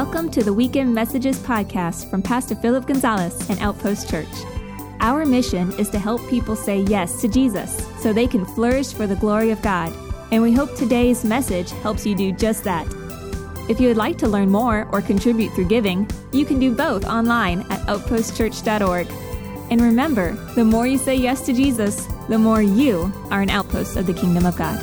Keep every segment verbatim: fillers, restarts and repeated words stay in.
Welcome to the Weekend Messages podcast from Pastor Philip Gonzalez and Outpost Church. Our mission is to help people say yes to Jesus so they can flourish for the glory of God. And we hope today's message helps you do just that. If you would like to learn more or contribute through giving, you can do both online at outpost church dot org. And remember, the more you say yes to Jesus, the more you are an outpost of the kingdom of God.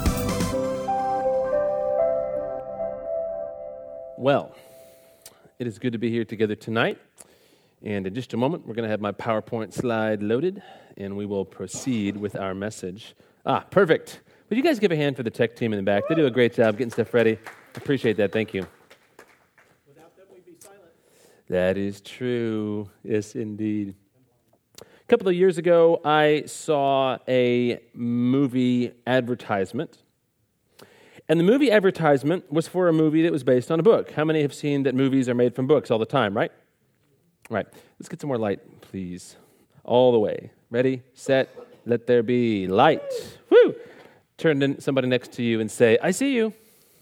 Well, it is good to be here together tonight. And in just a moment, we're going to have my PowerPoint slide loaded, and we will proceed with our message. Ah, perfect. Would you guys give a hand for the tech team in the back? They do a great job getting stuff ready. I appreciate that. Thank you. Without them, we'd be silent. That is true. Yes, indeed. A couple of years ago, I saw a movie advertisement. And the movie advertisement was for a movie that was based on a book. How many have seen that movies are made from books all the time, right? Right. Let's get some more light, please. All the way. Ready, set, let there be light. Woo! Turn to somebody next to you and say, I see you.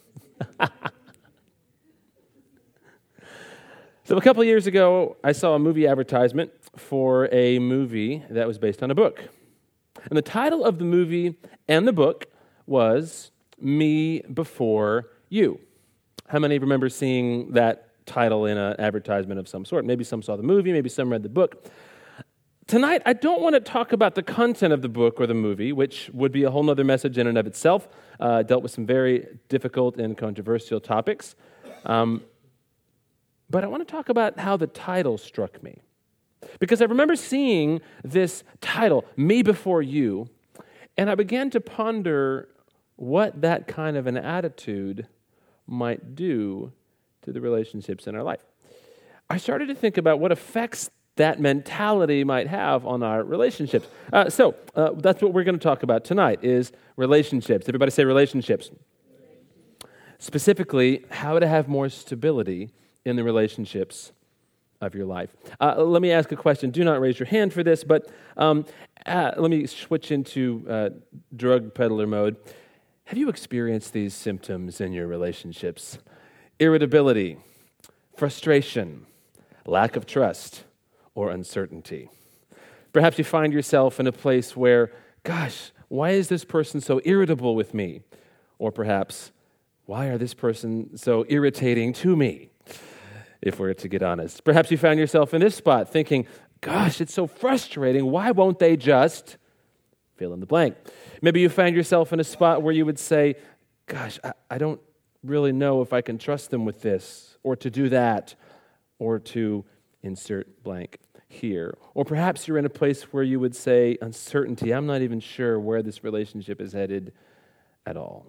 So a couple of years ago, I saw a movie advertisement for a movie that was based on a book. And the title of the movie and the book was Me Before You. How many remember seeing that title in an advertisement of some sort? Maybe some saw the movie, maybe some read the book. Tonight, I don't want to talk about the content of the book or the movie, which would be a whole other message in and of itself. Uh, dealt with some very difficult and controversial topics. Um, but I want to talk about how the title struck me. Because I remember seeing this title, Me Before You, and I began to ponder what that kind of an attitude might do to the relationships in our life. I started to think about what effects that mentality might have on our relationships. Uh, so uh, that's what we're going to talk about tonight is relationships. Everybody say relationships. Specifically, how to have more stability in the relationships of your life. Uh, let me ask a question. Do not raise your hand for this, but um, uh, let me switch into uh, drug peddler mode. Have you experienced these symptoms in your relationships? Irritability, frustration, lack of trust, or uncertainty. Perhaps you find yourself in a place where, gosh, why is this person so irritable with me? Or perhaps, why are this person so irritating to me? If we're to get honest. Perhaps you found yourself in this spot thinking, gosh, it's so frustrating. Why won't they just fill in the blank? Maybe you find yourself in a spot where you would say, gosh, I, I don't really know if I can trust them with this, or to do that, or to insert blank here. Or perhaps you're in a place where you would say, uncertainty, I'm not even sure where this relationship is headed at all.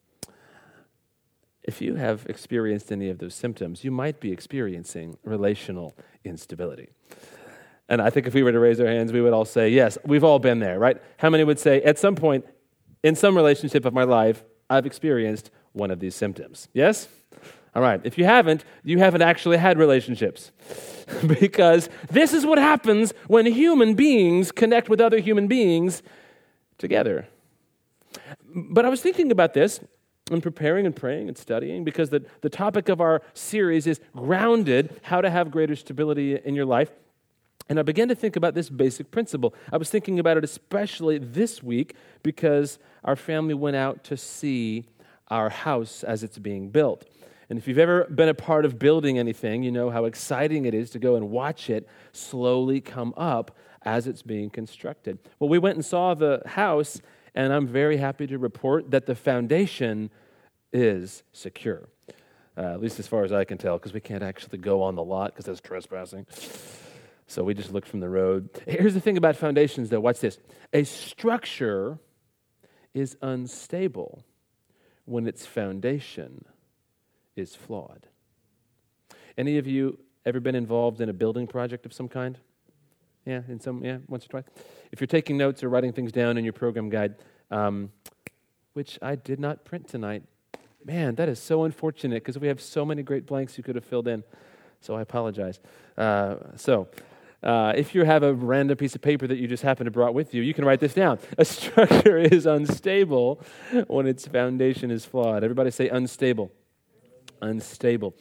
If you have experienced any of those symptoms, you might be experiencing relational instability. And I think if we were to raise our hands, we would all say, yes, we've all been there, right? How many would say, at some point, in some relationship of my life, I've experienced one of these symptoms? Yes? All right. If you haven't, you haven't actually had relationships. Because this is what happens when human beings connect with other human beings together. But I was thinking about this and preparing and praying and studying because the, the topic of our series is grounded, how to have greater stability in your life. And I began to think about this basic principle. I was thinking about it especially this week because our family went out to see our house as it's being built. And if you've ever been a part of building anything, you know how exciting it is to go and watch it slowly come up as it's being constructed. Well, we went and saw the house, and I'm very happy to report that the foundation is secure, uh, at least as far as I can tell, because we can't actually go on the lot because that's trespassing. So we just looked from the road. Here's the thing about foundations, though. Watch this. A structure is unstable when its foundation is flawed. Any of you ever been involved in a building project of some kind? Yeah, in some, yeah, once or twice. If you're taking notes or writing things down in your program guide, um, which I did not print tonight, man, that is so unfortunate because we have so many great blanks you could have filled in. So I apologize. Uh, so, uh, if you have a random piece of paper that you just happen to brought with you, you can write this down. A structure is unstable when its foundation is flawed. Everybody say unstable. Unstable.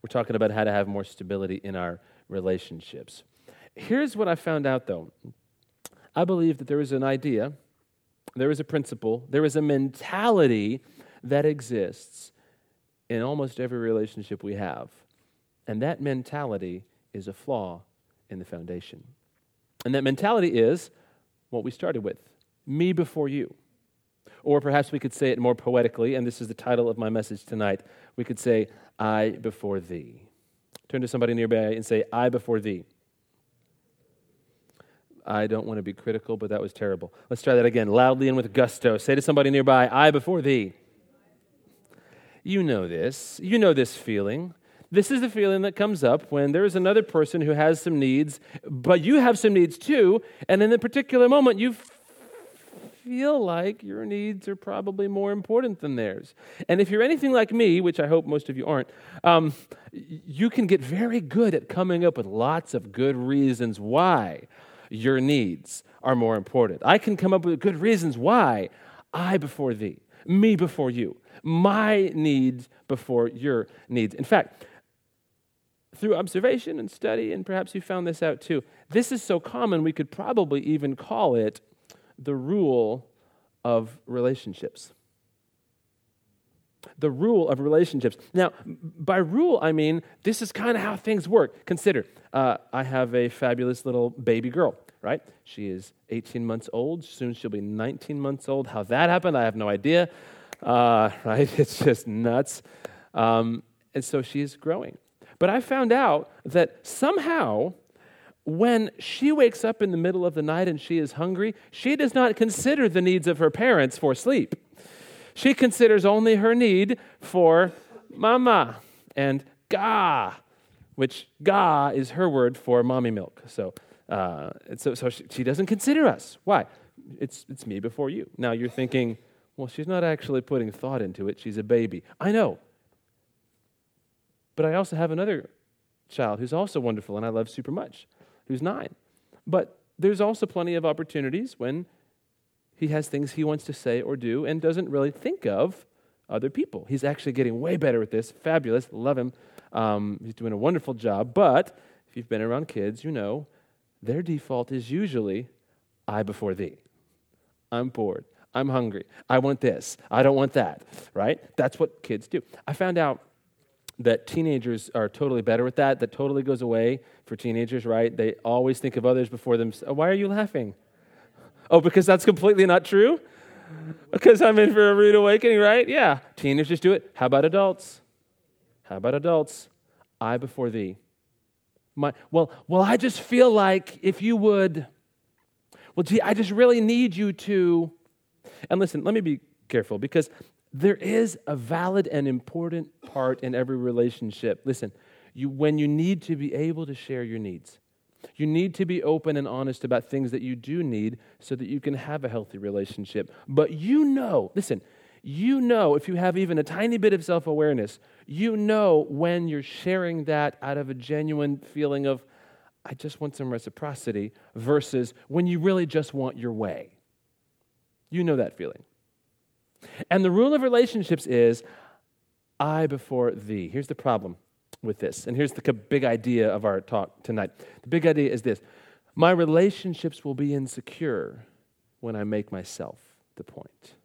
We're talking about how to have more stability in our relationships. Here's what I found out, though. I believe that there is an idea, there is a principle, there is a mentality that exists in almost every relationship we have. And that mentality is a flaw in the foundation. And that mentality is what we started with, me before you. Or perhaps we could say it more poetically, and this is the title of my message tonight. We could say, I before thee. Turn to somebody nearby and say, I before thee. I don't want to be critical, but that was terrible. Let's try that again, loudly and with gusto. Say to somebody nearby, I before thee. You know this. You know this feeling. This is the feeling that comes up when there is another person who has some needs, but you have some needs too, and in a particular moment you feel like your needs are probably more important than theirs. And if you're anything like me, which I hope most of you aren't, um, you can get very good at coming up with lots of good reasons why your needs are more important. I can come up with good reasons why I before thee, me before you, my needs before your needs. In fact, through observation and study, and perhaps you found this out too, this is so common we could probably even call it the rule of relationships. The rule of relationships. Now, by rule, I mean, this is kind of how things work. Consider, uh, I have a fabulous little baby girl, right? She is eighteen months old. Soon she'll be nineteen months old. How that happened, I have no idea, uh, right? It's just nuts. Um, and so she's growing. But I found out that somehow, when she wakes up in the middle of the night and she is hungry, she does not consider the needs of her parents for sleep. She considers only her need for mama and ga, which ga is her word for mommy milk. So, uh, so, so she, she doesn't consider us. Why? It's it's me before you. Now you're thinking, well, she's not actually putting thought into it. She's a baby. I know. But I also have another child who's also wonderful and I love super much, who's nine. But there's also plenty of opportunities when he has things he wants to say or do and doesn't really think of other people. He's actually getting way better at this. Fabulous. Love him. Um, he's doing a wonderful job. But if you've been around kids, you know their default is usually I before thee. I'm bored. I'm hungry. I want this. I don't want that. Right? That's what kids do. I found out that teenagers are totally better with that. That totally goes away for teenagers, right? They always think of others before themselves. Oh, why are you laughing? Oh, because that's completely not true? Because I'm in for a rude awakening, right? Yeah. Teenagers do it. How about adults? How about adults? I before thee. My, well, well, I just feel like if you would, well, gee, I just really need you to. And listen, let me be careful because there is a valid and important part in every relationship. Listen, you, when you need to be able to share your needs, you need to be open and honest about things that you do need so that you can have a healthy relationship. But you know, listen, you know if you have even a tiny bit of self-awareness, you know when you're sharing that out of a genuine feeling of, I just want some reciprocity, versus when you really just want your way. You know that feeling. And the rule of relationships is, I before thee. Here's the problem with this, and here's the big idea of our talk tonight. The big idea is this. My relationships will be insecure when I make myself the point.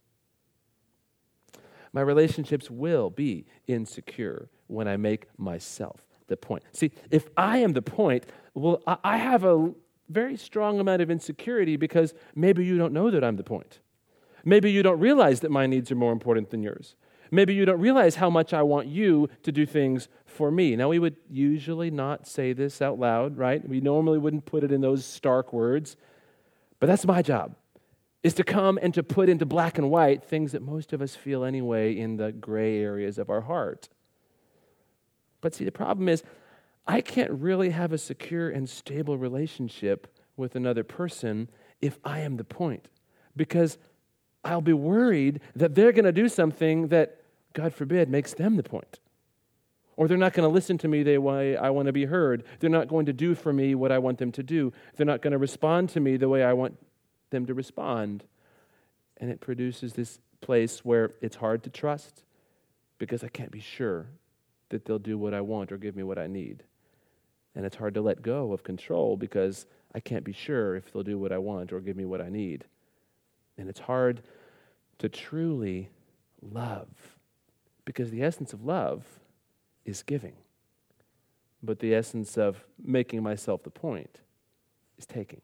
My relationships will be insecure when I make myself the point. See, if I am the point, well, I have a very strong amount of insecurity because maybe you don't know that I'm the point. Maybe you don't realize that my needs are more important than yours. Maybe you don't realize how much I want you to do things for me. Now, we would usually not say this out loud, right? We normally wouldn't put it in those stark words. But that's my job, is to come and to put into black and white things that most of us feel anyway in the gray areas of our heart. But see, the problem is, I can't really have a secure and stable relationship with another person if I am the point. Because I'll be worried that they're going to do something that, God forbid, makes them the point. Or they're not going to listen to me the way I want to be heard. They're not going to do for me what I want them to do. They're not going to respond to me the way I want them to respond. And it produces this place where it's hard to trust because I can't be sure that they'll do what I want or give me what I need. And it's hard to let go of control because I can't be sure if they'll do what I want or give me what I need. And it's hard to truly love because the essence of love is giving. But the essence of making myself the point is taking.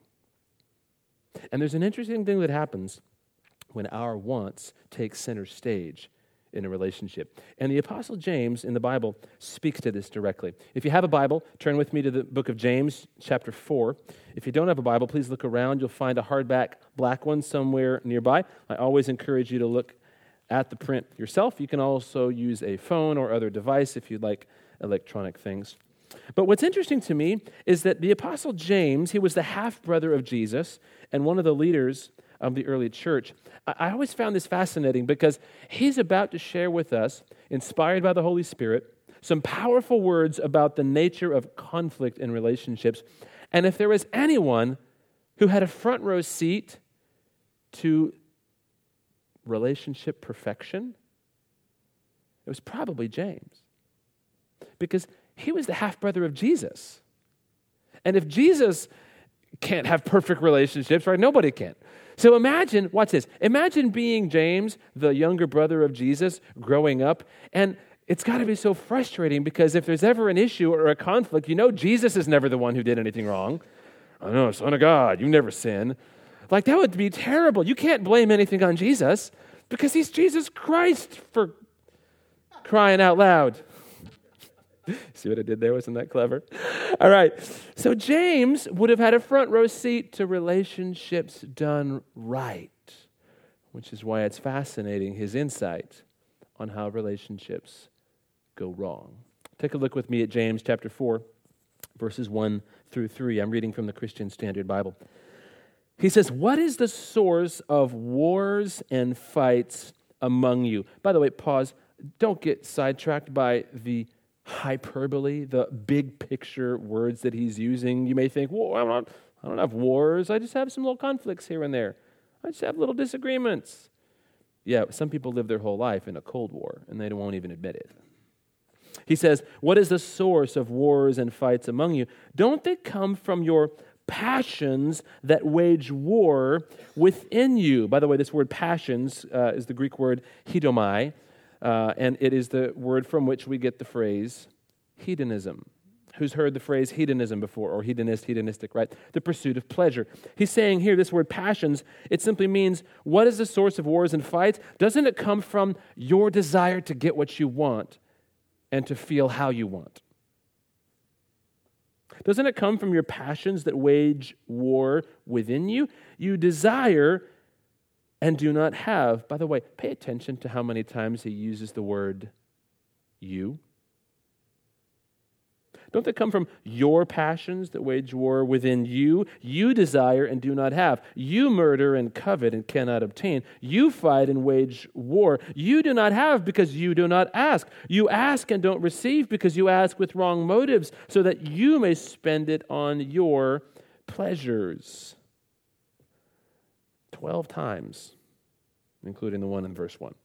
And there's an interesting thing that happens when our wants take center stage in a relationship. And the Apostle James in the Bible speaks to this directly. If you have a Bible, turn with me to the book of James, chapter four. If you don't have a Bible, please look around. You'll find a hardback black one somewhere nearby. I always encourage you to look at the print yourself. You can also use a phone or other device if you'd like electronic things. But what's interesting to me is that the Apostle James, he was the half-brother of Jesus and one of the leaders of the early church. I always found this fascinating because he's about to share with us, inspired by the Holy Spirit, some powerful words about the nature of conflict in relationships. And if there was anyone who had a front row seat to relationship perfection, it was probably James. Because he was the half-brother of Jesus. And if Jesus can't have perfect relationships, right, nobody can. So imagine, watch this, imagine being James, the younger brother of Jesus, growing up, and it's got to be so frustrating because if there's ever an issue or a conflict, you know Jesus is never the one who did anything wrong. I know, Son of God, you never sin. Like, that would be terrible. You can't blame anything on Jesus because he's Jesus Christ, for crying out loud. See what I did there? Wasn't that clever? All right. So James would have had a front row seat to relationships done right, which is why it's fascinating, his insight on how relationships go wrong. Take a look with me at James chapter four, verses one through three. I'm reading from the Christian Standard Bible. He says, "What is the source of wars and fights among you?" By the way, pause. Don't get sidetracked by the hyperbole, the big picture words that he's using. You may think, well, I don't, I don't have wars. I just have some little conflicts here and there. I just have little disagreements. Yeah, some people live their whole life in a Cold War, and they won't even admit it. He says, what is the source of wars and fights among you? Don't they come from your passions that wage war within you? By the way, this word passions uh, is the Greek word heidomai, Uh, and it is the word from which we get the phrase hedonism. Who's heard the phrase hedonism before, or hedonist, hedonistic, right? The pursuit of pleasure. He's saying here, this word passions, it simply means, what is the source of wars and fights? Doesn't it come from your desire to get what you want and to feel how you want? Doesn't it come from your passions that wage war within you? You desire and do not have. By the way, pay attention to how many times he uses the word you. Don't they come from your passions that wage war within you? You desire and do not have. You murder and covet and cannot obtain. You fight and wage war. You do not have because you do not ask. You ask and don't receive because you ask with wrong motives, so that you may spend it on your pleasures. Twelve times, including the one in verse one.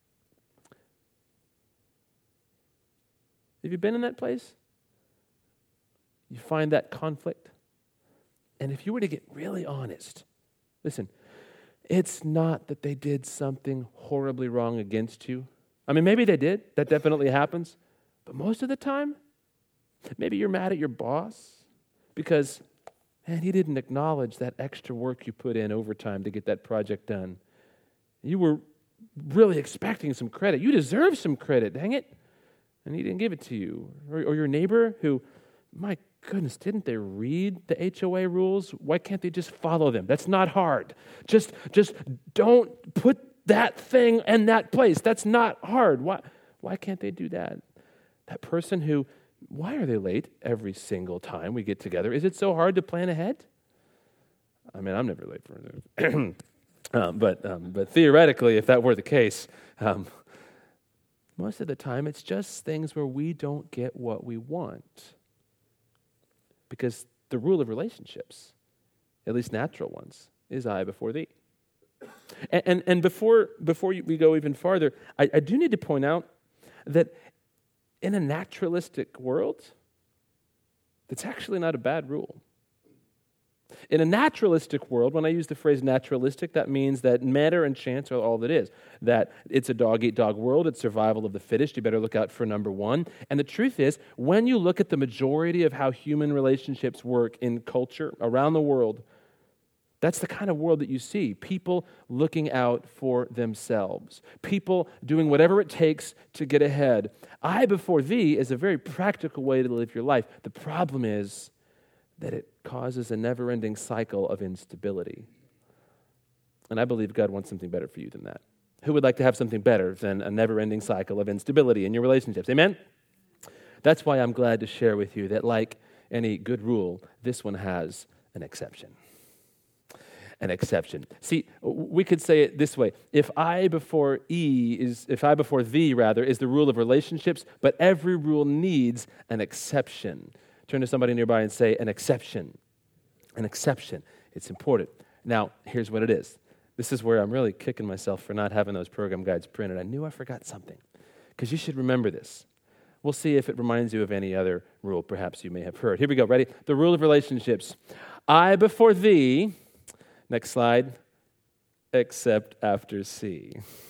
Have you been in that place? You find that conflict? And if you were to get really honest, listen, it's not that they did something horribly wrong against you. I mean, maybe they did. That definitely happens. But most of the time, maybe you're mad at your boss because, man, he didn't acknowledge that extra work you put in overtime to get that project done. You were really expecting some credit. You deserve some credit, dang it. And he didn't give it to you. Or, or your neighbor who, my goodness, didn't they read the H O A rules? Why can't they just follow them? That's not hard. Just, just don't put that thing in that place. That's not hard. Why, why can't they do that? That person who, why are they late every single time we get together? Is it so hard to plan ahead? I mean, I'm never late for it. um, but, um, but theoretically, if that were the case, um, most of the time it's just things where we don't get what we want. Because the rule of relationships, at least natural ones, is I before thee. And and, and before before we go even farther, I, I do need to point out that in a naturalistic world, that's actually not a bad rule. In a naturalistic world, when I use the phrase naturalistic, that means that matter and chance are all that is. That it's a dog-eat-dog world, it's survival of the fittest, you better look out for number one. And the truth is, when you look at the majority of how human relationships work in culture around the world, that's the kind of world that you see. People looking out for themselves. People doing whatever it takes to get ahead. I before thee is a very practical way to live your life. The problem is that it causes a never-ending cycle of instability. And I believe God wants something better for you than that. Who would like to have something better than a never-ending cycle of instability in your relationships? Amen? That's why I'm glad to share with you that, like any good rule, this one has an exception. An exception. See, we could say it this way. If I before E is, if I before thee, rather, is the rule of relationships, but every rule needs an exception. Turn to somebody nearby and say, an exception. An exception. It's important. Now, here's what it is. This is where I'm really kicking myself for not having those program guides printed. I knew I forgot something. Because you should remember this. We'll see if it reminds you of any other rule perhaps you may have heard. Here we go. Ready? The rule of relationships. I before thee, next slide, except after C.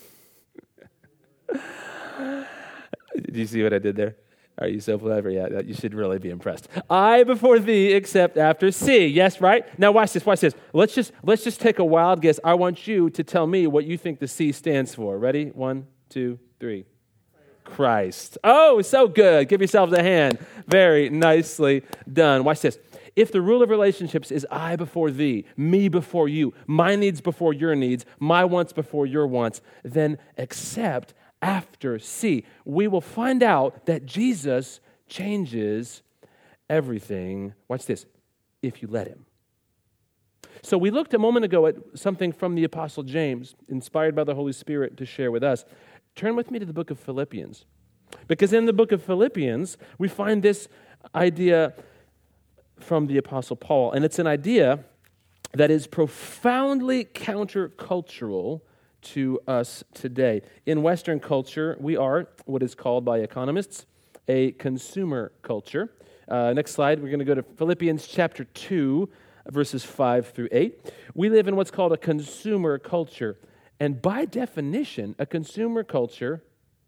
Did you see what I did there? Are you so clever? Yeah, you should really be impressed. I before thee, except after C. Yes, right? Now watch this, watch this. Let's just let's just take a wild guess. I want you to tell me what you think the C stands for. Ready? One, two, three. Christ. Oh, so good. Give yourselves a hand. Very nicely done. Watch this. If the rule of relationships is I before thee, me before you, my needs before your needs, my wants before your wants, then accept after C. We will find out that Jesus changes everything. Watch this. If you let him. So we looked a moment ago at something from the Apostle James, inspired by the Holy Spirit to share with us. Turn with me to the book of Philippians. Because in the book of Philippians, we find this idea from the Apostle Paul. And it's an idea that is profoundly countercultural to us today. In Western culture, we are what is called by economists a consumer culture. Uh, next slide, we're going to go to Philippians chapter two, verses five through eight. We live in what's called a consumer culture. And by definition, a consumer culture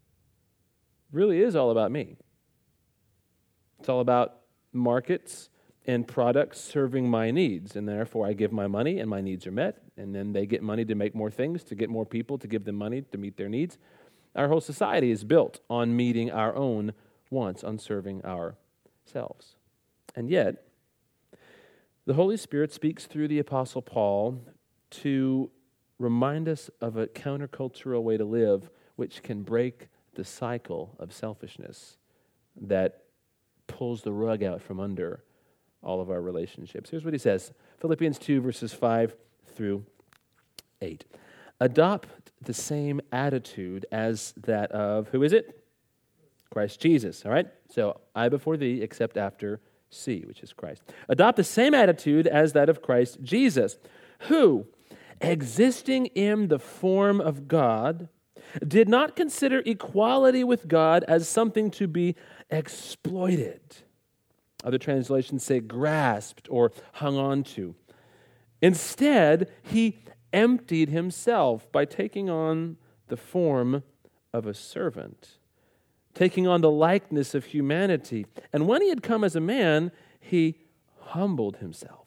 really is all about me. It's all about markets and products serving my needs, and therefore I give my money and my needs are met, and then they get money to make more things, to get more people, to give them money to meet their needs. Our whole society is built on meeting our own wants, on serving ourselves. And yet, the Holy Spirit speaks through the Apostle Paul to remind us of a countercultural way to live which can break the cycle of selfishness that pulls the rug out from under all of our relationships. Here's what he says, Philippians two, verses five through eight. Adopt the same attitude as that of, who is it? Christ Jesus, all right? So, I before thee, except after C, which is Christ. Adopt the same attitude as that of Christ Jesus, who, existing in the form of God, did not consider equality with God as something to be exploited. Other translations say grasped or hung on to. Instead, he emptied himself by taking on the form of a servant, taking on the likeness of humanity. And when he had come as a man, he humbled himself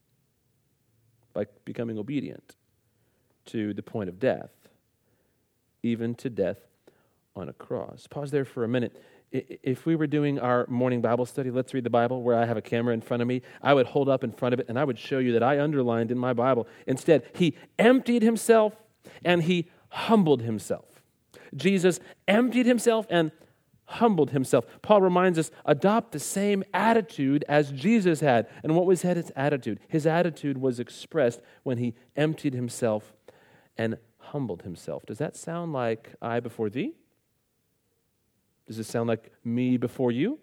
by becoming obedient to the point of death, even to death on a cross. Pause there for a minute. If we were doing our morning Bible study, let's read the Bible, where I have a camera in front of me, I would hold up in front of it and I would show you that I underlined in my Bible. Instead, he emptied himself and he humbled himself. Jesus emptied himself and humbled himself. Paul reminds us, adopt the same attitude as Jesus had. And what was his attitude? His attitude was expressed when he emptied himself and humbled himself. Does that sound like I before thee? Does it sound like me before you?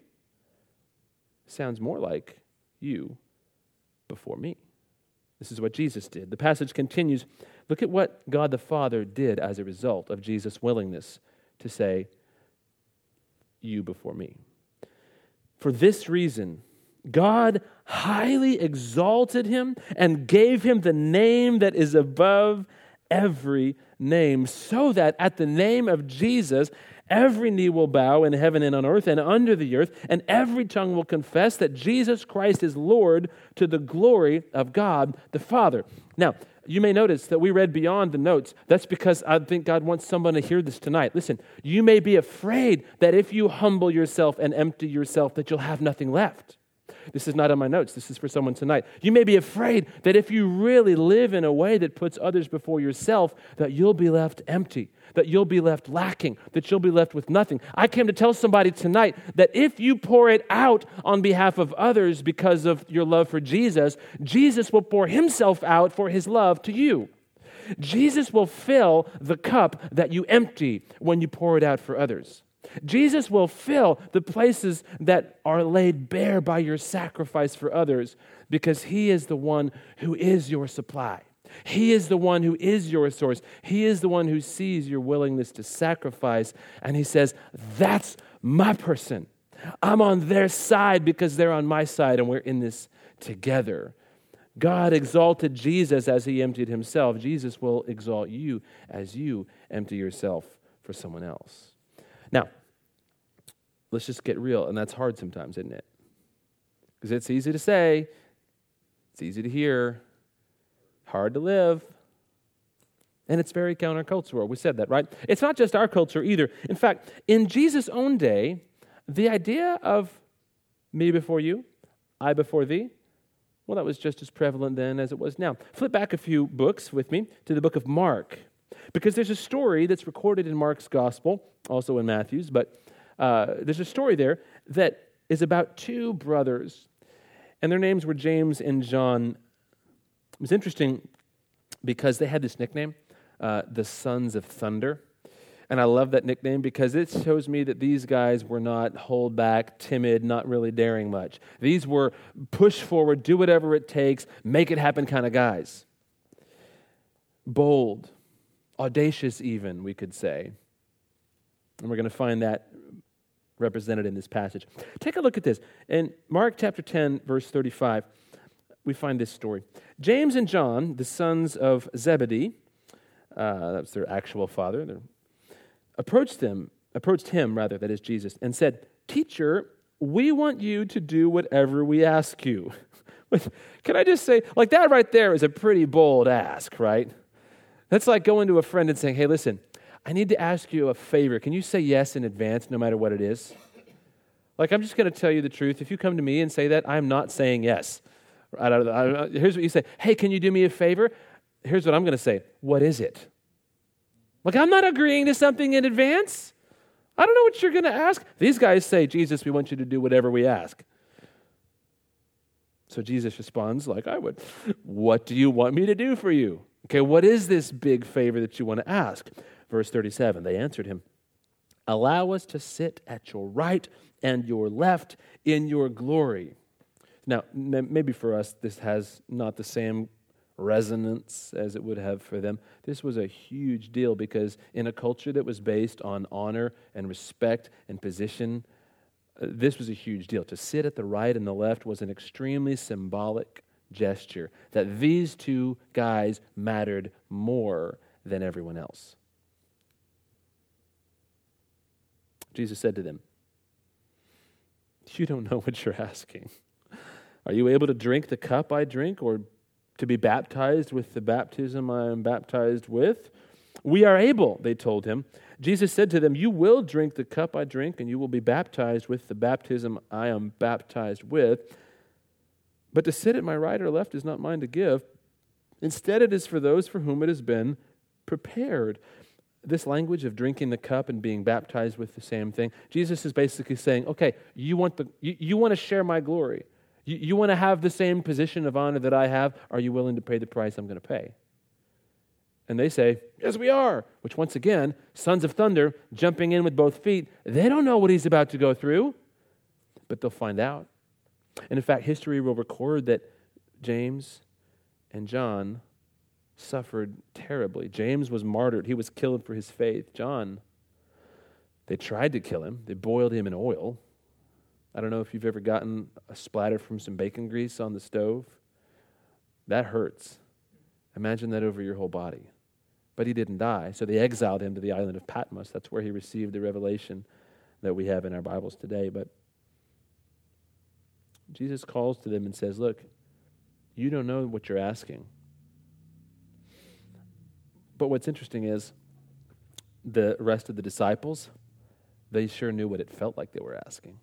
It sounds more like you before me. This is what Jesus did. The passage continues. Look at what God the Father did as a result of Jesus' willingness to say, you before me. For this reason, God highly exalted him and gave him the name that is above every name, so that at the name of Jesus, every knee will bow in heaven and on earth and under the earth, and every tongue will confess that Jesus Christ is Lord, to the glory of God the Father. Now, you may notice that we read beyond the notes. That's because I think God wants someone to hear this tonight. Listen, you may be afraid that if you humble yourself and empty yourself, that you'll have nothing left. This is not on my notes. This is for someone tonight. You may be afraid that if you really live in a way that puts others before yourself, that you'll be left empty, that you'll be left lacking, that you'll be left with nothing. I came to tell somebody tonight that if you pour it out on behalf of others because of your love for Jesus, Jesus will pour himself out for his love to you. Jesus will fill the cup that you empty when you pour it out for others. Jesus will fill the places that are laid bare by your sacrifice for others, because he is the one who is your supply. He is the one who is your source. He is the one who sees your willingness to sacrifice, and he says, that's my person. I'm on their side because they're on my side, and we're in this together. God exalted Jesus as he emptied himself. Jesus will exalt you as you empty yourself for someone else. Now, let's just get real, and that's hard sometimes, isn't it? Because it's easy to say, it's easy to hear, hard to live, and it's very countercultural. We said that, right? It's not just our culture either. In fact, in Jesus' own day, the idea of me before you, I before thee, well, that was just as prevalent then as it was now. Flip back a few books with me to the book of Mark, because there's a story that's recorded in Mark's gospel, also in Matthew's, but uh, there's a story there that is about two brothers, and their names were James and John. It was interesting because they had this nickname, uh, the Sons of Thunder, and I love that nickname because it shows me that these guys were not hold back, timid, not really daring much. These were push forward, do whatever it takes, make it happen kind of guys. Bold, audacious even, we could say. And we're going to find that represented in this passage. Take a look at this. In Mark chapter ten, verse thirty-five, we find this story. James and John, the sons of Zebedee, uh, that's their actual father, their, approached them, approached him, rather, that is Jesus, and said, "Teacher, we want you to do whatever we ask you." Can I just say, like that right there is a pretty bold ask, right? That's like going to a friend and saying, "Hey, listen, I need to ask you a favor. Can you say yes in advance, no matter what it is?" Like, I'm just going to tell you the truth. If you come to me and say that, I'm not saying yes. Here's what you say. "Hey, can you do me a favor?" Here's what I'm going to say. "What is it?" Like, I'm not agreeing to something in advance. I don't know what you're going to ask. These guys say, "Jesus, we want you to do whatever we ask." So Jesus responds like I would. "What do you want me to do for you?" Okay, what is this big favor that you want to ask? Verse thirty-seven, they answered him, "Allow us to sit at your right and your left in your glory." Now, maybe for us, this has not the same resonance as it would have for them. This was a huge deal because in a culture that was based on honor and respect and position, uh, this was a huge deal. To sit at the right and the left was an extremely symbolic gesture that these two guys mattered more than everyone else. Jesus said to them, "You don't know what you're asking. Are you able to drink the cup I drink, or to be baptized with the baptism I am baptized with?" "We are able," they told him. Jesus said to them, "You will drink the cup I drink, and you will be baptized with the baptism I am baptized with. But to sit at my right or left is not mine to give. Instead, it is for those for whom it has been prepared." This language of drinking the cup and being baptized with the same thing, Jesus is basically saying, okay, you want the you, you want to share my glory. You, you want to have the same position of honor that I have. Are you willing to pay the price I'm going to pay? And they say, "Yes, we are," which once again, sons of thunder jumping in with both feet. They don't know what he's about to go through, but they'll find out. And in fact, history will record that James and John suffered terribly. James was martyred. He was killed for his faith. John, They tried to kill him. They boiled him in oil. I don't know if you've ever gotten a splatter from some bacon grease on the stove. That hurts. Imagine that over your whole body. But he didn't die, so they exiled him to the island of Patmos. That's where he received the revelation that we have in our Bibles today. But Jesus calls to them and says, look, you don't know what you're asking. But what's interesting is the rest of the disciples, they sure knew what it felt like they were asking.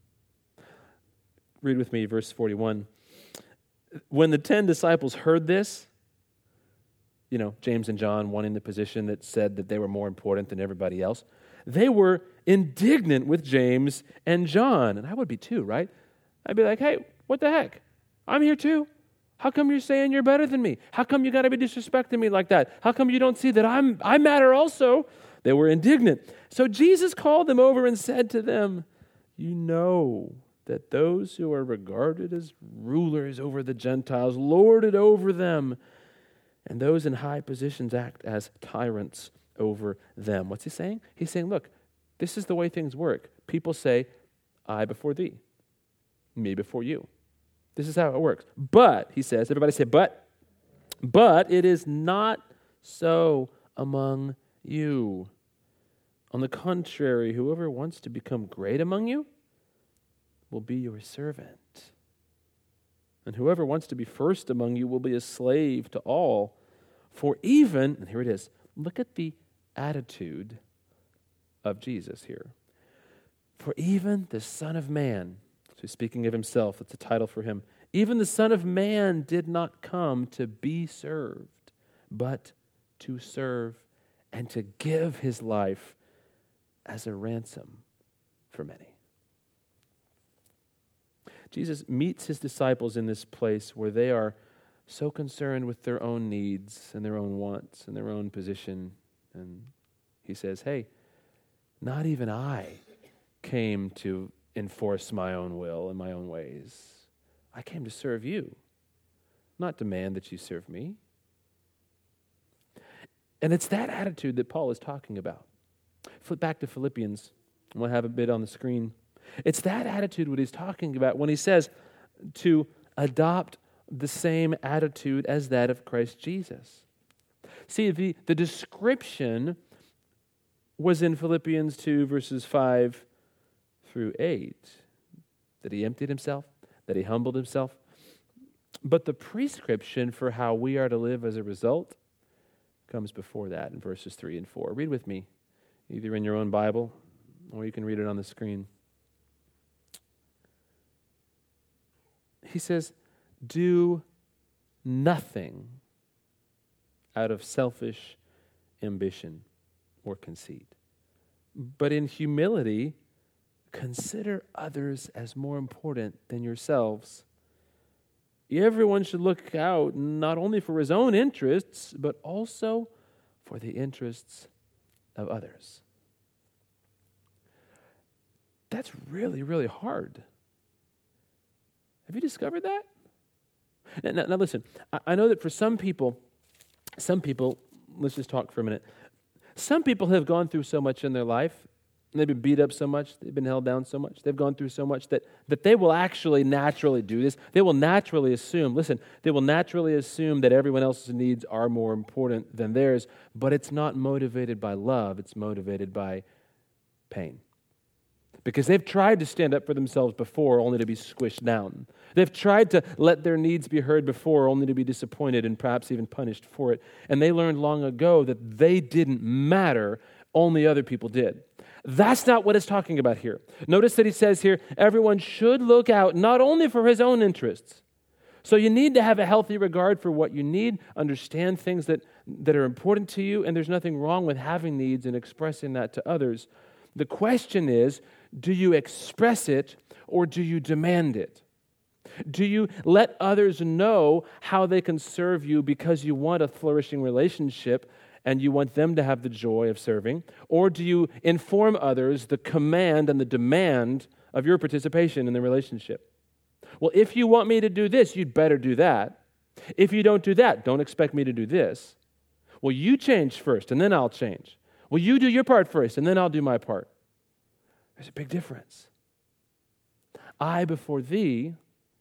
Read with me verse forty-one. When the ten disciples heard this, you know, James and John wanting the position that said that they were more important than everybody else, they were indignant with James and John. And I would be too, right? I'd be like, hey, what the heck? I'm here too. How come you're saying you're better than me? How come you got to be disrespecting me like that? How come you don't see that I'm I matter also? They were indignant. So Jesus called them over and said to them, you know that those who are regarded as rulers over the Gentiles lord it over them, and those in high positions act as tyrants over them. What's he saying? He's saying, look, this is the way things work. People say, I before thee, me before you. This is how it works. But, he says, everybody say, but, but it is not so among you. On the contrary, whoever wants to become great among you will be your servant. And whoever wants to be first among you will be a slave to all. For even, and here it is, look at the attitude of Jesus here. For even the Son of Man, so he's speaking of himself, it's a title for him, even the Son of Man did not come to be served, but to serve and to give his life as a ransom for many. Jesus meets his disciples in this place where they are so concerned with their own needs and their own wants and their own position. And he says, hey, not even I came to enforce my own will and my own ways. I came to serve you, not demand that you serve me. And it's that attitude that Paul is talking about. Flip back to Philippians, and we'll have a bit on the screen. It's that attitude what he's talking about when he says to adopt the same attitude as that of Christ Jesus. See, the, the description was in Philippians two, verses five through eight, that he emptied himself, that he humbled himself. But the prescription for how we are to live as a result comes before that in verses three and four. Read with me, either in your own Bible or you can read it on the screen. He says, do nothing out of selfish ambition or conceit, but in humility, consider others as more important than yourselves. Everyone should look out not only for his own interests, but also for the interests of others. That's really, really hard. Have you discovered that? Now, now, now listen, I, I know that for some people, some people, let's just talk for a minute. Some people have gone through so much in their life, and they've been beat up so much, they've been held down so much, they've gone through so much that, that they will actually naturally do this. They will naturally assume, listen, they will naturally assume that everyone else's needs are more important than theirs, but it's not motivated by love, it's motivated by pain. Because they've tried to stand up for themselves before only to be squished down. They've tried to let their needs be heard before only to be disappointed and perhaps even punished for it. And they learned long ago that they didn't matter, only other people did. That's not what it's talking about here. Notice that he says here, everyone should look out not only for his own interests. So you need to have a healthy regard for what you need, understand things that, that are important to you, and there's nothing wrong with having needs and expressing that to others. The question is, do you express it or do you demand it? Do you let others know how they can serve you because you want a flourishing relationship and you want them to have the joy of serving? Or do you inform others the command and the demand of your participation in the relationship? Well, if you want me to do this, you'd better do that. If you don't do that, don't expect me to do this. Well, you change first and then I'll change. Well, you do your part first and then I'll do my part. There's a big difference. I before thee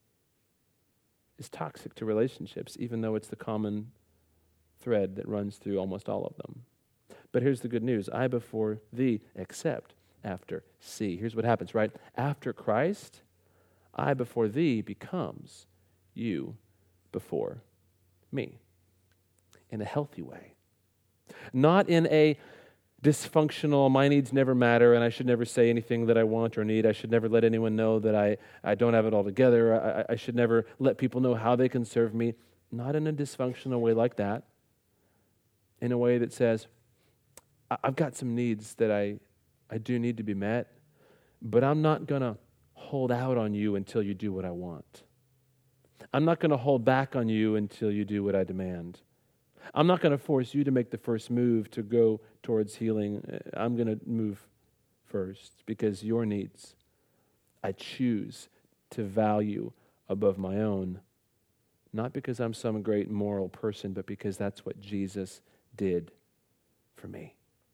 is toxic to relationships, even though it's the common thread that runs through almost all of them. But here's the good news. I before thee, except after see. Here's what happens, right? After Christ, I before thee becomes you before me. In a healthy way. Not in a dysfunctional, my needs never matter, and I should never say anything that I want or need. I should never let anyone know that I, I don't have it all together. I, I should never let people know how they can serve me. Not in a dysfunctional way like that. In a way that says, I've got some needs that I, I do need to be met, but I'm not going to hold out on you until you do what I want. I'm not going to hold back on you until you do what I demand. I'm not going to force you to make the first move to go towards healing. I'm going to move first because your needs I choose to value above my own, not because I'm some great moral person, but because that's what Jesus did for me.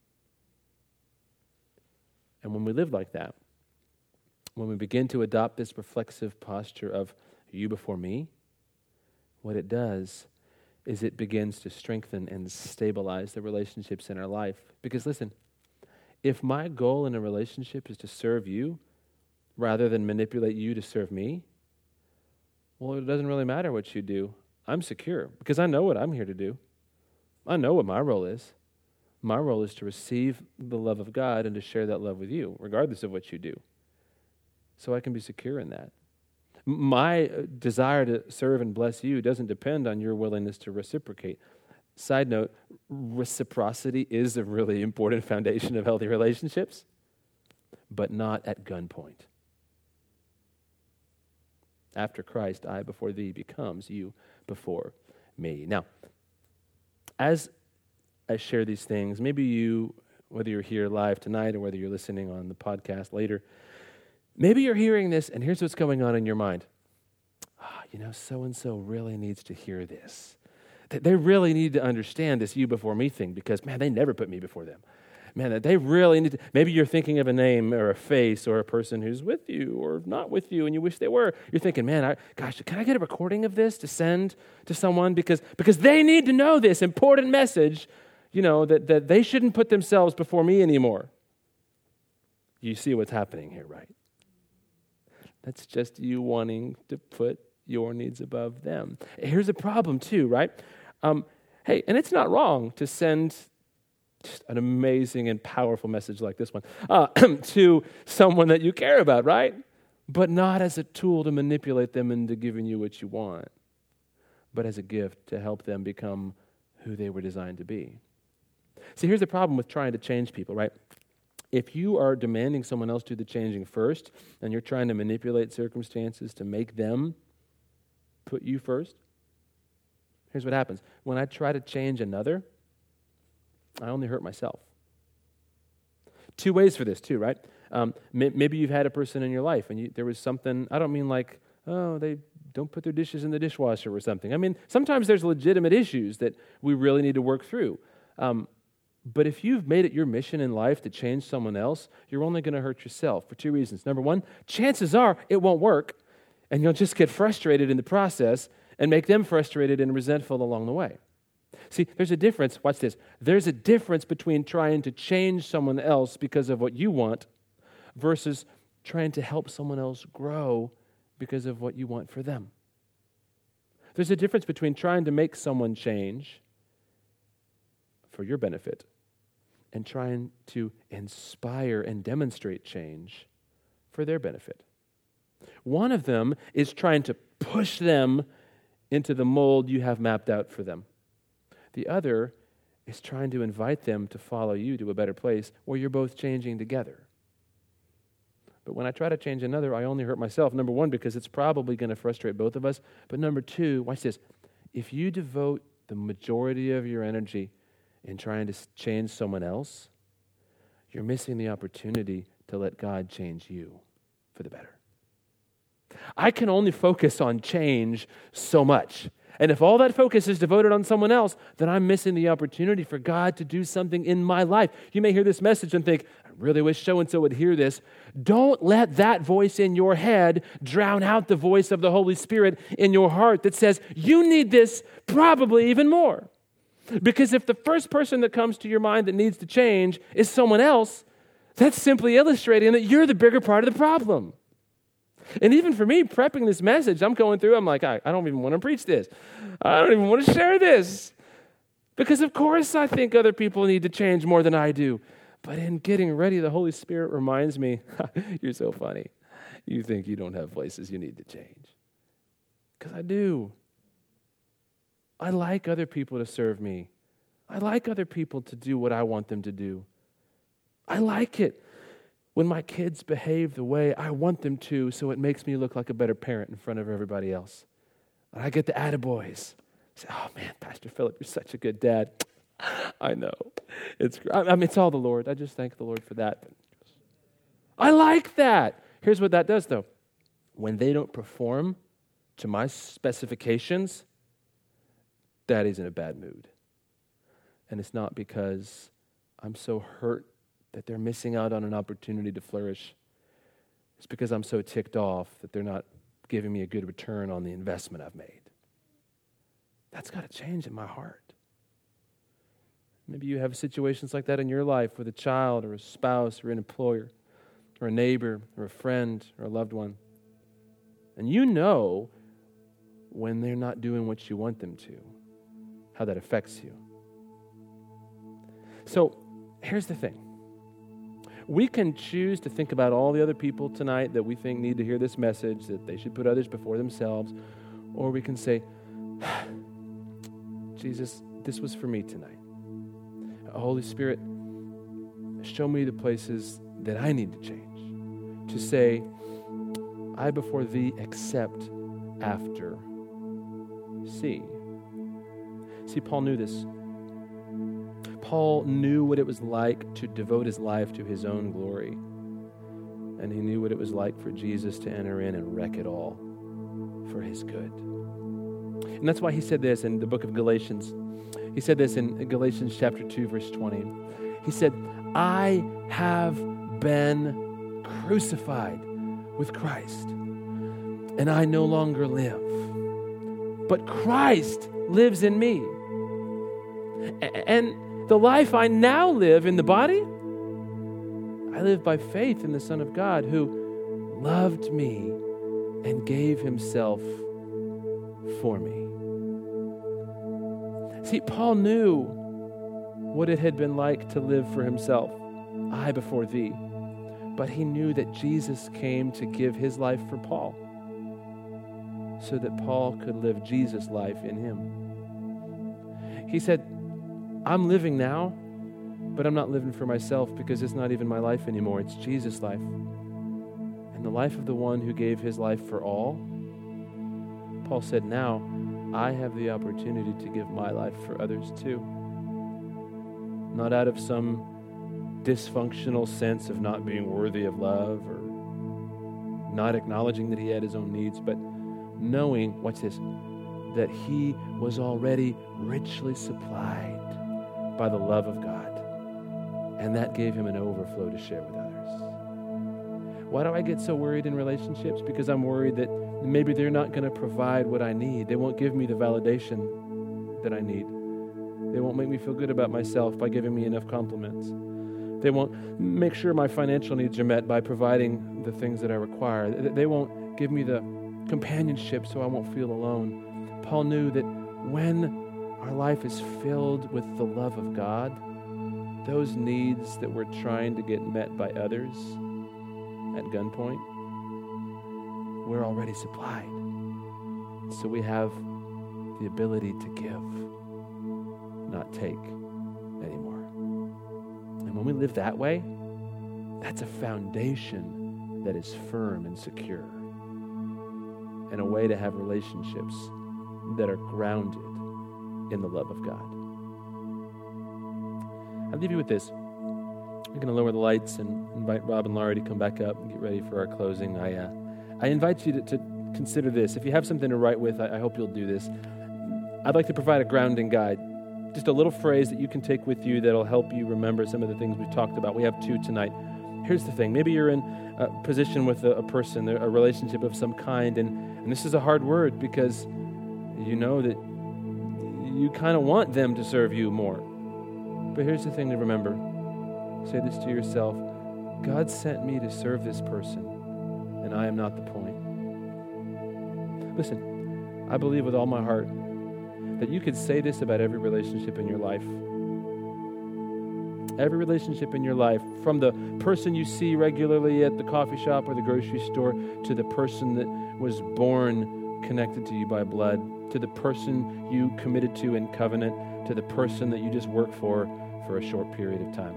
And when we live like that, when we begin to adopt this reflexive posture of you before me, what it does is it begins to strengthen and stabilize the relationships in our life. Because listen, if my goal in a relationship is to serve you rather than manipulate you to serve me, well, it doesn't really matter what you do. I'm secure because I know what I'm here to do. I know what my role is. My role is to receive the love of God and to share that love with you, regardless of what you do. So I can be secure in that. My desire to serve and bless you doesn't depend on your willingness to reciprocate. Side note, reciprocity is a really important foundation of healthy relationships, but not at gunpoint. After Christ, I before thee becomes you before me. Now, as I share these things, maybe you, whether you're here live tonight or whether you're listening on the podcast later, maybe you're hearing this, and here's what's going on in your mind. Ah, you know, so-and-so really needs to hear this. They really need to understand this you before me thing because, man, they never put me before them. Man, they really need to. Maybe you're thinking of a name or a face or a person who's with you or not with you, and you wish they were. You're thinking, man, I, gosh, can I get a recording of this to send to someone? Because, because they need to know this important message, you know, that, that they shouldn't put themselves before me anymore. You see what's happening here, right? That's just you wanting to put your needs above them. Here's a problem too, right? Um, hey, and it's not wrong to send just an amazing and powerful message like this one uh, to someone that you care about, right? But not as a tool to manipulate them into giving you what you want, but as a gift to help them become who they were designed to be. See, here's the problem with trying to change people, right? If you are demanding someone else do the changing first, and you're trying to manipulate circumstances to make them put you first, here's what happens. When I try to change another, I only hurt myself. Two ways for this too, right? Um, may, maybe you've had a person in your life, and you, there was something, I don't mean like, oh, they don't put their dishes in the dishwasher or something. I mean, sometimes there's legitimate issues that we really need to work through. Um, But if you've made it your mission in life to change someone else, you're only going to hurt yourself for two reasons. Number one, chances are it won't work, and you'll just get frustrated in the process and make them frustrated and resentful along the way. See, there's a difference. Watch this. There's a difference between trying to change someone else because of what you want versus trying to help someone else grow because of what you want for them. There's a difference between trying to make someone change for your benefit and trying to inspire and demonstrate change for their benefit. One of them is trying to push them into the mold you have mapped out for them. The other is trying to invite them to follow you to a better place where you're both changing together. But when I try to change another, I only hurt myself. Number one, because it's probably going to frustrate both of us. But number two, watch this. If you devote the majority of your energy in trying to change someone else, you're missing the opportunity to let God change you for the better. I can only focus on change so much. And if all that focus is devoted on someone else, then I'm missing the opportunity for God to do something in my life. You may hear this message and think, I really wish so-and-so would hear this. Don't let that voice in your head drown out the voice of the Holy Spirit in your heart that says, you need this probably even more. Because if the first person that comes to your mind that needs to change is someone else, that's simply illustrating that you're the bigger part of the problem. And even for me, prepping this message, I'm going through, I'm like, I, I don't even want to preach this. I don't even want to share this. Because of course I think other people need to change more than I do. But in getting ready, the Holy Spirit reminds me, you're so funny. You think you don't have places you need to change. Because I do. I like other people to serve me. I like other people to do what I want them to do. I like it when my kids behave the way I want them to, so it makes me look like a better parent in front of everybody else. And I get the attaboys. I say, oh man, Pastor Philip, you're such a good dad. I know. It's I mean, it's all the Lord. I just thank the Lord for that. I like that. Here's what that does, though. When they don't perform to my specifications, Daddy's in a bad mood. And it's not because I'm so hurt that they're missing out on an opportunity to flourish. It's because I'm so ticked off that they're not giving me a good return on the investment I've made. That's got to change in my heart. Maybe you have situations like that in your life with a child or a spouse or an employer or a neighbor or a friend or a loved one. And you know when they're not doing what you want them to, how that affects you. So here's the thing. We can choose to think about all the other people tonight that we think need to hear this message, that they should put others before themselves, or we can say, Jesus, this was for me tonight. Holy Spirit, show me the places that I need to change. To say, I before thee accept after see. See, Paul knew this. Paul knew what it was like to devote his life to his own glory. And he knew what it was like for Jesus to enter in and wreck it all for his good. And that's why he said this in the book of Galatians. He said this in Galatians chapter two, verse twenty. He said, I have been crucified with Christ, and I no longer live, but Christ lives in me. And the life I now live in the body, I live by faith in the Son of God who loved me and gave himself for me. See, Paul knew what it had been like to live for himself, I before thee. But he knew that Jesus came to give his life for Paul so that Paul could live Jesus' life in him. He said, I'm living now, but I'm not living for myself because it's not even my life anymore. It's Jesus' life. And the life of the one who gave his life for all. Paul said, now I have the opportunity to give my life for others too. Not out of some dysfunctional sense of not being worthy of love or not acknowledging that he had his own needs, but knowing, watch this, that he was already richly supplied by the love of God. And that gave him an overflow to share with others. Why do I get so worried in relationships? Because I'm worried that maybe they're not going to provide what I need. They won't give me the validation that I need. They won't make me feel good about myself by giving me enough compliments. They won't make sure my financial needs are met by providing the things that I require. They won't give me the companionship so I won't feel alone. Paul knew that when our life is filled with the love of God, those needs that we're trying to get met by others at gunpoint, we're already supplied. So we have the ability to give, not take anymore. And when we live that way, that's a foundation that is firm and secure, and a way to have relationships that are grounded in the love of God. I'll leave you with this. We're going to lower the lights and invite Rob and Laurie to come back up and get ready for our closing. I uh, I invite you to, to consider this. If you have something to write with, I, I hope you'll do this. I'd like to provide a grounding guide just a little phrase that you can take with you that'll help you remember some of the things we've talked about. We have two tonight. Here's the thing. Maybe you're in a position with a, a person, a relationship of some kind, and, and this is a hard word because you know that you kind of want them to serve you more. But here's the thing to remember. Say this to yourself. God sent me to serve this person, and I am not the point. Listen, I believe with all my heart that you could say this about every relationship in your life. Every relationship in your life, from the person you see regularly at the coffee shop or the grocery store, to the person that was born connected to you by blood, to the person you committed to in covenant, to the person that you just work for for a short period of time.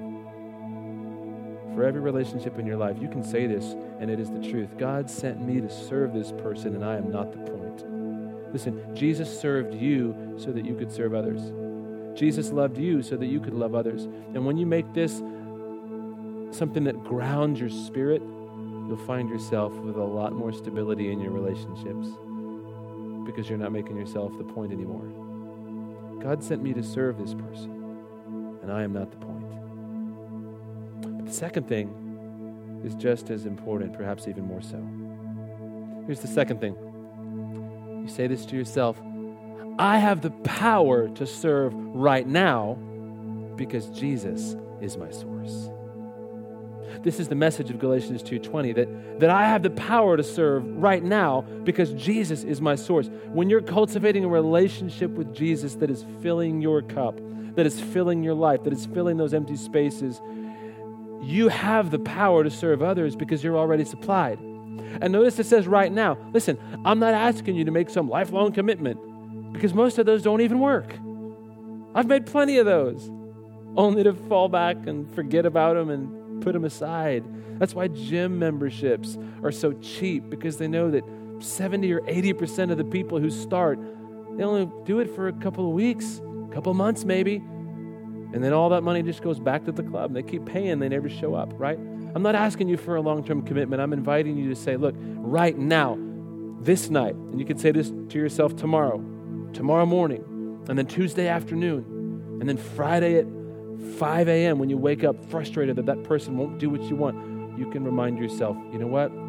For every relationship in your life, you can say this, and it is the truth. God sent me to serve this person, and I am not the point. Listen, Jesus served you so that you could serve others. Jesus loved you so that you could love others. And when you make this something that grounds your spirit, you'll find yourself with a lot more stability in your relationships because you're not making yourself the point anymore. God sent me to serve this person, and I am not the point. But the second thing is just as important, perhaps even more so. Here's the second thing. You say this to yourself. I have the power to serve right now because Jesus is my source. This is the message of Galatians two twenty, that, that I have the power to serve right now because Jesus is my source. When you're cultivating a relationship with Jesus that is filling your cup, that is filling your life, that is filling those empty spaces, you have the power to serve others because you're already supplied. And notice it says right now. Listen, I'm not asking you to make some lifelong commitment because most of those don't even work. I've made plenty of those, only to fall back and forget about them and put them aside. That's why gym memberships are so cheap, because they know that seventy or eighty percent of the people who start, they only do it for a couple of weeks, a couple of months maybe, and then all that money just goes back to the club. They keep paying, they never show up, right? I'm not asking you for a long-term commitment. I'm inviting you to say, look, right now, this night, and you can say this to yourself tomorrow, tomorrow morning, and then Tuesday afternoon, and then Friday at five a.m. when you wake up frustrated that that person won't do what you want, you can remind yourself, you know what?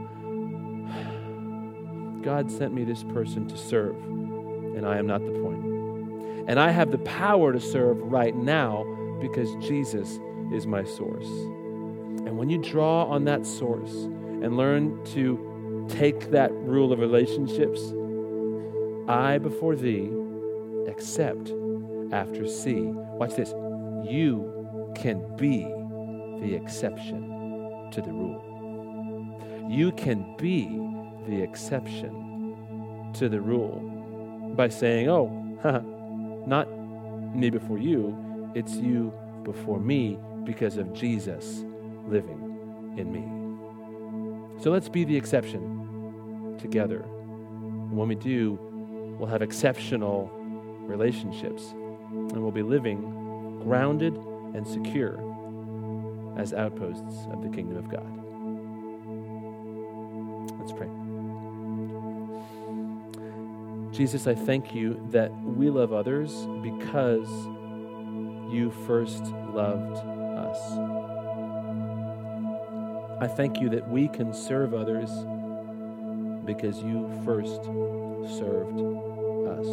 God sent me this person to serve, and I am not the point. And I have the power to serve right now because Jesus is my source. And when you draw on that source and learn to take that rule of relationships, I before thee, except after C. Watch this. You can be the exception to the rule. You can be the exception to the rule by saying, oh, not me before you, it's you before me because of Jesus living in me. So let's be the exception together. And when we do, we'll have exceptional relationships, and we'll be living grounded and secure as outposts of the kingdom of God. Let's pray. Jesus, I thank you that we love others because you first loved us. I thank you that we can serve others because you first served us.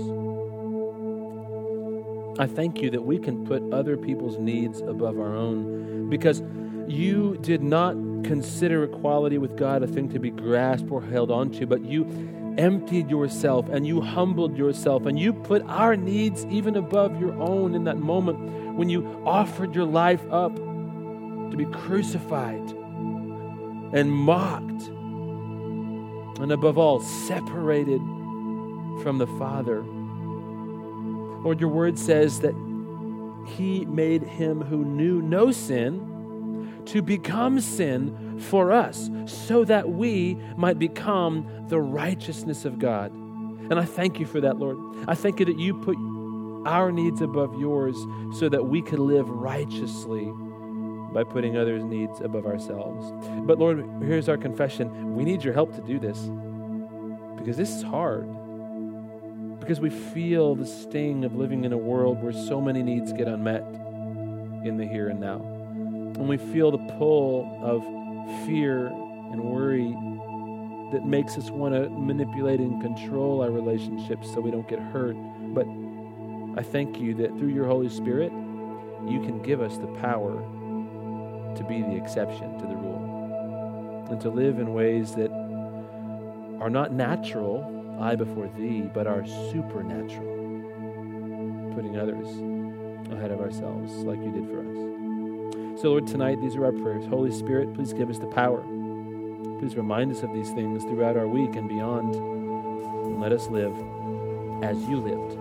I thank you that we can put other people's needs above our own because you did not consider equality with God a thing to be grasped or held onto, but you emptied yourself and you humbled yourself and you put our needs even above your own in that moment when you offered your life up to be crucified and mocked and above all separated from the Father. Lord, your word says that he made him who knew no sin to become sin for us so that we might become the righteousness of God. And I thank you for that, Lord. I thank you that you put our needs above yours so that we could live righteously by putting others' needs above ourselves. But Lord, here's our confession. We need your help to do this because this is hard. because we feel the sting of living in a world where so many needs get unmet in the here and now. And we feel the pull of fear and worry that makes us want to manipulate and control our relationships so we don't get hurt. But I thank you that through your Holy Spirit, you can give us the power to be the exception to the rule and to live in ways that are not natural, I before thee, but are supernatural, putting others ahead of ourselves like you did for us. So Lord, tonight, these are our prayers. Holy Spirit, please give us the power. Please remind us of these things throughout our week and beyond, and let us live as you lived.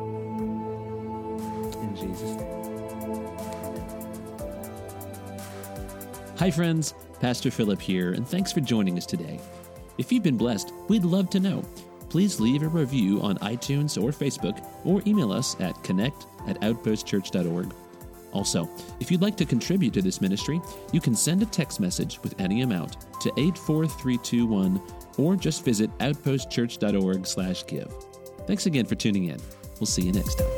In Jesus' name. Hi friends, Pastor Philip here, and thanks for joining us today. If you've been blessed, we'd love to know. Please leave a review on iTunes or Facebook, or email us at connect at outpost church dot org. Also, if you'd like to contribute to this ministry, you can send a text message with any amount to eight four three two one, or just visit outpost church dot org slash give. Thanks again for tuning in. We'll see you next time.